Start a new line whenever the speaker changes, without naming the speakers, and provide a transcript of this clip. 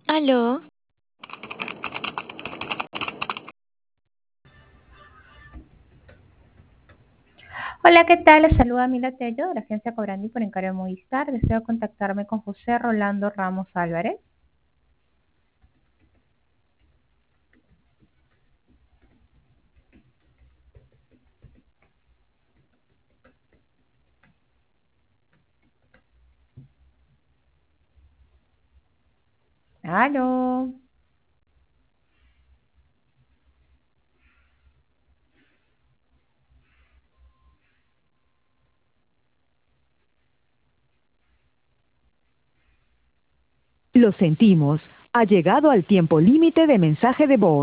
Aló,
Hola, ¿qué tal? Les saluda Mila Tello de la agencia Cobrandi por encargo de Movistar. Deseo contactarme con José Rolando Ramos Álvarez. Aló.
Lo sentimos. Ha llegado al tiempo límite de mensaje de voz.